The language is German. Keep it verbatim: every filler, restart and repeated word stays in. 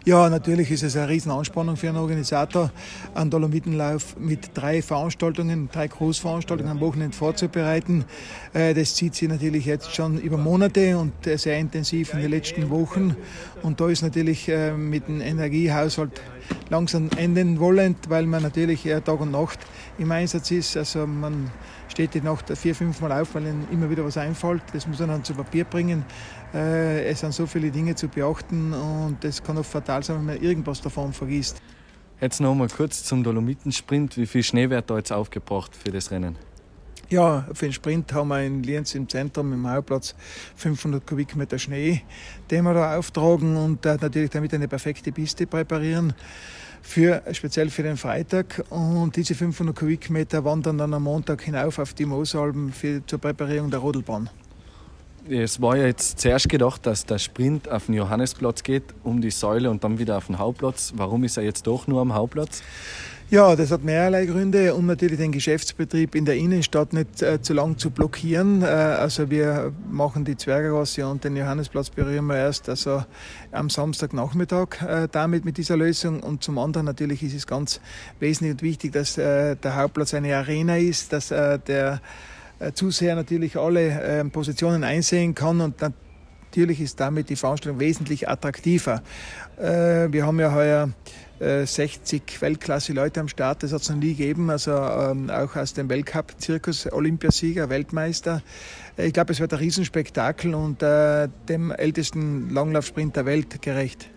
Ja, natürlich ist es eine Riesenanspannung für einen Organisator, einen Dolomitenlauf mit drei Veranstaltungen, drei Großveranstaltungen am Wochenende vorzubereiten. Das zieht sich natürlich jetzt schon über Monate und sehr intensiv in den letzten Wochen. Und da ist natürlich mit dem Energiehaushalt langsam enden wollend, weil man natürlich Tag und Nacht im Einsatz ist. Also man steht die Nacht vier, fünf Mal auf, weil ihnen immer wieder was einfällt. Das muss man dann zu Papier bringen. Es sind so viele Dinge zu beachten und das kann auch fatal sein, wenn man irgendwas davon vergisst. Jetzt noch mal kurz zum Dolomitensprint. Wie viel Schnee wird da jetzt aufgebracht für das Rennen? Ja, für den Sprint haben wir in Lienz im Zentrum, im Hauptplatz, fünfhundert Kubikmeter Schnee, den wir da auftragen und natürlich damit eine perfekte Piste präparieren, für, speziell für den Freitag. Und diese fünfhundert Kubikmeter wandern dann am Montag hinauf auf die Moosalben für, zur Präparierung der Rodelbahn. Es war ja jetzt zuerst gedacht, dass der Sprint auf den Johannesplatz geht, um die Säule und dann wieder auf den Hauptplatz. Warum ist er jetzt doch nur am Hauptplatz? Ja, das hat mehrerlei Gründe, um natürlich den Geschäftsbetrieb in der Innenstadt nicht äh, zu lang zu blockieren. Äh, also wir machen die Zwergergasse und den Johannesplatz berühren wir erst also am Samstagnachmittag äh, damit mit dieser Lösung. Und zum anderen natürlich ist es ganz wesentlich und wichtig, dass äh, der Hauptplatz eine Arena ist, dass äh, der äh, Zuseher natürlich alle äh, Positionen einsehen kann und dann natürlich ist damit die Veranstaltung wesentlich attraktiver. Äh, wir haben ja heuer äh, sechzig Weltklasse-Leute am Start, das hat es noch nie gegeben, also ähm, auch aus dem Weltcup-Zirkus, Olympiasieger, Weltmeister. Ich glaube, es wird ein Riesenspektakel und äh, dem ältesten Langlaufsprint der Welt gerecht.